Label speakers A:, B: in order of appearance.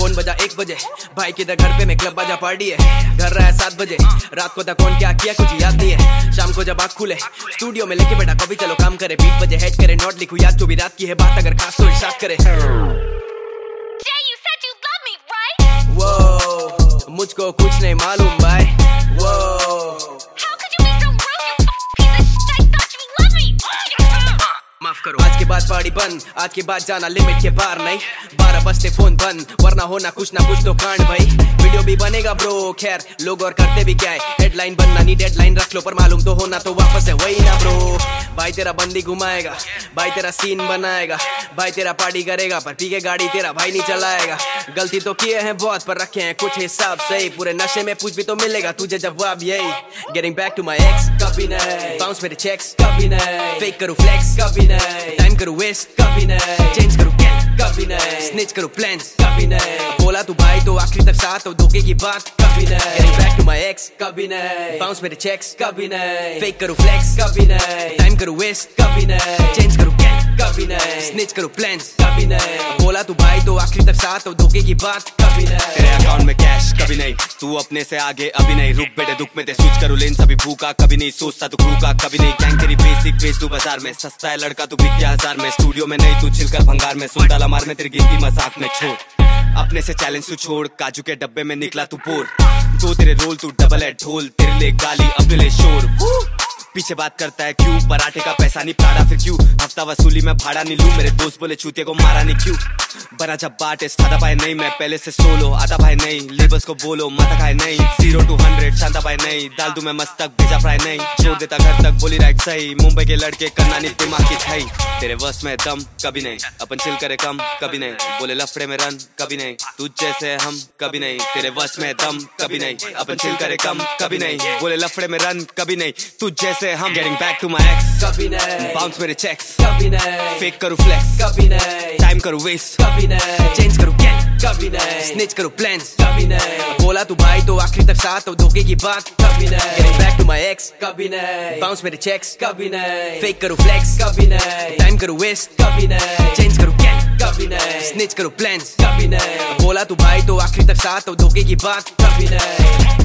A: Phone बजा 1 बजे, भाई किधर घर पे, मैं क्लब बजा पार्टी है, घर रहा है 7 बजे, रात को था कौन क्या किया कुछ याद नहीं है, शाम को जब आँख खुले स्टूडियो में लेके बैठा कभी चलो काम करे, बीट बजे हेड करे, नोट लिखूं याद जो भी रात की है बात, अगर खास तो इरशाद करे। वो मुझको कुछ नहीं मालूम भाई, वो माफ करो, आज के बाद पार्टी बंद, आज के बाद जाना लिमिट के पार नहीं, 12 बजते फोन बंद, वरना होना कुछ ना कुछ तो कांड भाई, वीडियो भी बनेगा ब्रो, खैर लोग और करते भी क्या है, हेडलाइन बनना नहीं डेडलाइन रख लो, पर मालूम तो होना तो वापस है वही ना ब्रो, भाई तेरा बंदी घुमाएगा, भाई तेरा सीन बनाएगा, भाई तेरा पार्टी करेगा, पर पी के गाड़ी तेरा भाई नहीं चलाएगा, गलती तो किए हैं बहुत पर रखे हैं कुछ हिसाब सही, पूरे नशे में पूछ भी तो मिलेगा तुझे जवाब यही, getting back to my ex कभी नहीं, बाउंस मेरे चेक्स कभी नहीं, फेक करूं फ्लेक्स कभी नहीं, टाइम करूं वेस्ट कभी नहीं, चेंज करूं गैंग कभी नहीं, स्निच करूं प्लान्स कभी नहीं, बोला तू भाई तो आखिरी तक साथ, तो धोखे की बात कभी नहीं, getting back to my ex कभी नहीं, बाउंस मेरे चेक्स कभी नहीं, फेक करूं फ्लेक्स कभी नहीं, टाइम करूं वेस्ट कभी नहीं, चेंज करूं गैंग कभी नहीं, स्निच करूं प्लान्स कभी नहीं, बोला तू भाई तो आखिरी तक साथ, तो धोखे की बात कभी नहीं,
B: तेरे अकाउंट में कैश कभी नहीं, तू अपने से आगे अभी नहीं, रुक बेटे दुख में ते स्विच करूं लेन, सभी भूखा कभी नहीं, सोचता तू क्रू का कभी नहीं, गैंग तेरी बेसिक बेच तू बाजार में, सस्ता है लड़का तू बिक 1000 में, स्टूडियो में नहीं तू चिलकर भंगार में, सुन डाला मार में तेरी गिनती मजाक में छोड़, अपने से चैलेंज तू छोड़, काजू के डब्बे में निकला तू बोर, दो तेरे रोल तू डबल है ढोल, तेरे लिए गाली अपने लिए शोर, पीछे बात करता है क्यों, पराठे का पैसा नहीं प्राड़ा फिर क्यों, हफ्ता वसूली में भाड़ा नहीं लूं, मेरे दोस्त बोले चूतिए को मारा नहीं क्यों, बना जब आर्टिस्ट आधा भाई नहीं, मैं पहले से सोलो आधा भाई नहीं, लेबर्स को बोलो माथा खाए नहीं, 0 to 100 शांता भाई नहीं, डाल दूं मैं मस्तक भेजा फ्राई नहीं, छोड़ देता घर तक बोली राइट सही, मुंबई के लड़के करना नहीं दिमाग की छई, तेरे वर्स में दम कभी नहीं, अपन चिल करे कम कभी नहीं, बोले लफड़े में रन कभी नहीं, तुझ जैसे हम कभी नहीं, तेरे वर्स में दम कभी नहीं, अपन चिल करे कम कभी नहीं, बोले लफड़े में रन कभी नहीं, तुझ जैसे हम, getting back to my ex
A: कभी नहीं,
B: बाउंस मेरे चेक्स
A: कभी नहीं,
B: फेक करूं फ्लेक्स
A: कभी नहीं,
B: टाइम करूं वेस्ट
A: कभी नहीं, चेंज करूं गैंग कभी नहीं, स्निच करूं प्लान्स कभी नहीं, बोला तू भाई तो आखिरी तक साथ, तो धोखे की बात कभी नहीं, getting back to my ex कभी नहीं, बाउंस मेरे चेक्स कभी नहीं, फेक करूं फ्लेक्स कभी नहीं, टाइम करूं वेस्ट कभी नहीं, चेंज करूं गैंग कभी नहीं, स्निच करूं प्लान्स कभी नहीं, बोला तू भाई तो आखिरी तक साथ, तो धोखे की बात कभी नहीं।